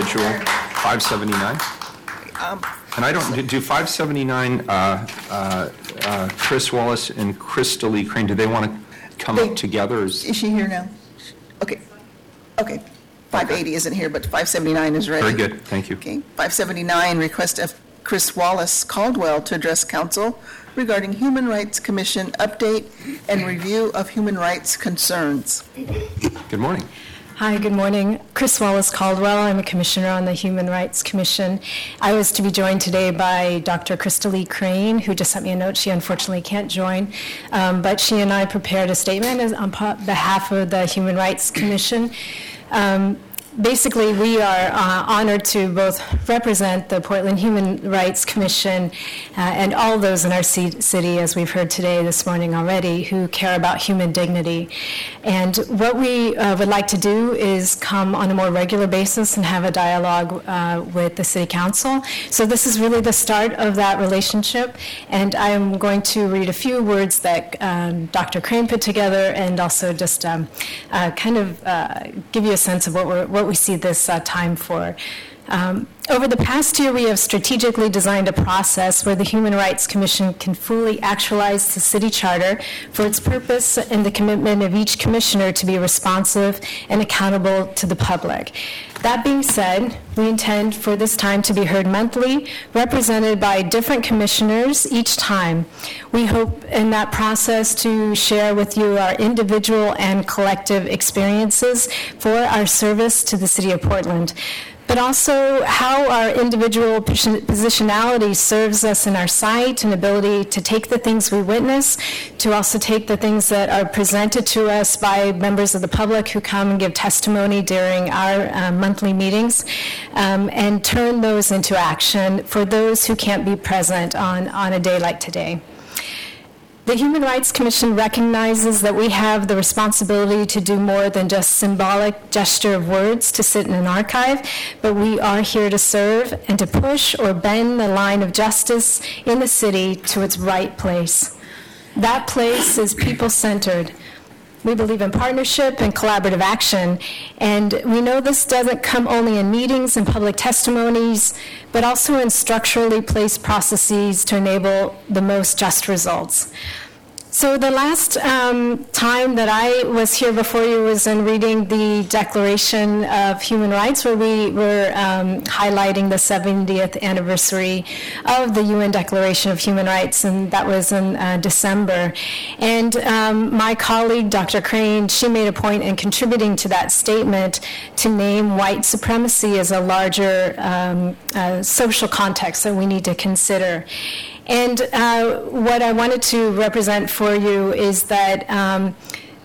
individual, 579. And I don't, do 579, Chris Wallace and Crystal Lee Crane, do they want to come up together? Is she here now? Okay. 580 isn't here, but 579 is ready. Very good, thank you. Okay, 579, request of Chris Wallace Caldwell to address council regarding Human Rights Commission update and review of human rights concerns. Good morning. Hi, good morning. Chris Wallace Caldwell. I'm a commissioner on the Human Rights Commission. I was to be joined today by Dr. Crystal Lee Crane, who just sent me a note. She unfortunately can't join, but she and I prepared a statement on behalf of the Human Rights Commission. Basically, we are honored to both represent the Portland Human Rights Commission and all those in our city, as we've heard today, this morning already, who care about human dignity. And what we would like to do is come on a more regular basis and have a dialogue with the City Council. So this is really the start of that relationship, and I'm going to read a few words that Dr. Crane put together and also just kind of give you a sense of what we see this time for. Over the past year, we have strategically designed a process where the Human Rights Commission can fully actualize the city charter for its purpose and the commitment of each commissioner to be responsive and accountable to the public. That being said, we intend for this time to be heard monthly, represented by different commissioners each time. We hope in that process to share with you our individual and collective experiences for our service to the City of Portland, but also how our individual positionality serves us in our sight and ability to take the things we witness, to also take the things that are presented to us by members of the public who come and give testimony during our monthly meetings, and turn those into action for those who can't be present on a day like today. The Human Rights Commission recognizes that we have the responsibility to do more than just symbolic gesture of words to sit in an archive, but we are here to serve and to push or bend the line of justice in the city to its right place. That place is people-centered. We believe in partnership and collaborative action, and we know this doesn't come only in meetings and public testimonies, but also in structurally placed processes to enable the most just results. So the last time that I was here before you was in reading the Declaration of Human Rights, where we were highlighting the 70th anniversary of the UN Declaration of Human Rights, and that was in December. And my colleague, Dr. Crane, she made a point in contributing to that statement to name white supremacy as a larger social context that we need to consider. And what I wanted to represent for you is that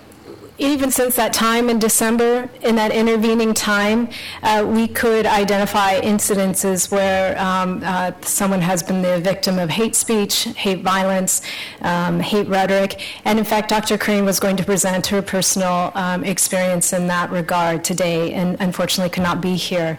even since that time in December, in that intervening time, we could identify incidences where someone has been the victim of hate speech, hate violence, hate rhetoric. And in fact, Dr. Crane was going to present her personal experience in that regard today, and unfortunately could not be here.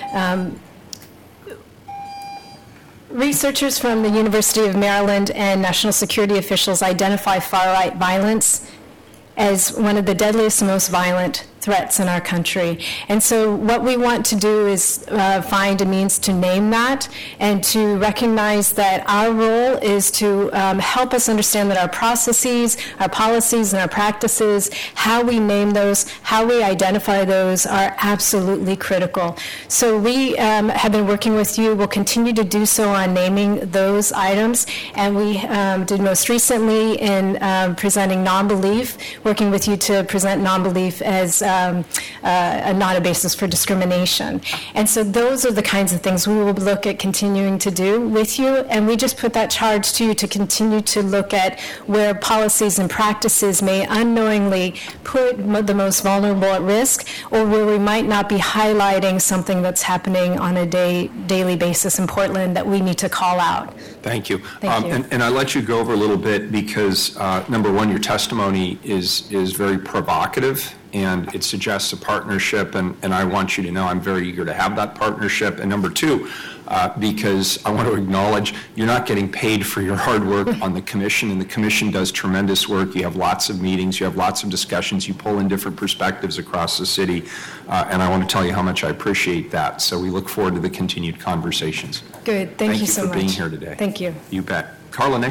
Researchers from the University of Maryland and national security officials identify far-right violence as one of the deadliest and most violent threats in our country. And so what we want to do is find a means to name that and to recognize that our role is to help us understand that our processes, our policies, and our practices, how we name those, how we identify those are absolutely critical. So we have been working with you. We'll continue to do so on naming those items. And we did most recently in presenting non-belief, working with you to present non-belief as not a basis for discrimination. And so those are the kinds of things we will look at continuing to do with you, and we just put that charge to you to continue to look at where policies and practices may unknowingly put the most vulnerable at risk, or where we might not be highlighting something that's happening on a daily basis in Portland that we need to call out. Thank you. Thank you. And I'll let you go over a little bit because, number one, your testimony is very provocative and it suggests a partnership, and I want you to know I'm very eager to have that partnership. And number two, because I want to acknowledge you're not getting paid for your hard work on the commission, and the commission does tremendous work. You have lots of meetings, you have lots of discussions, you pull in different perspectives across the city, and I want to tell you how much I appreciate that. So we look forward to the continued conversations. Good, thank you so much. Thank you for being here today. Thank you. You bet. Carla, next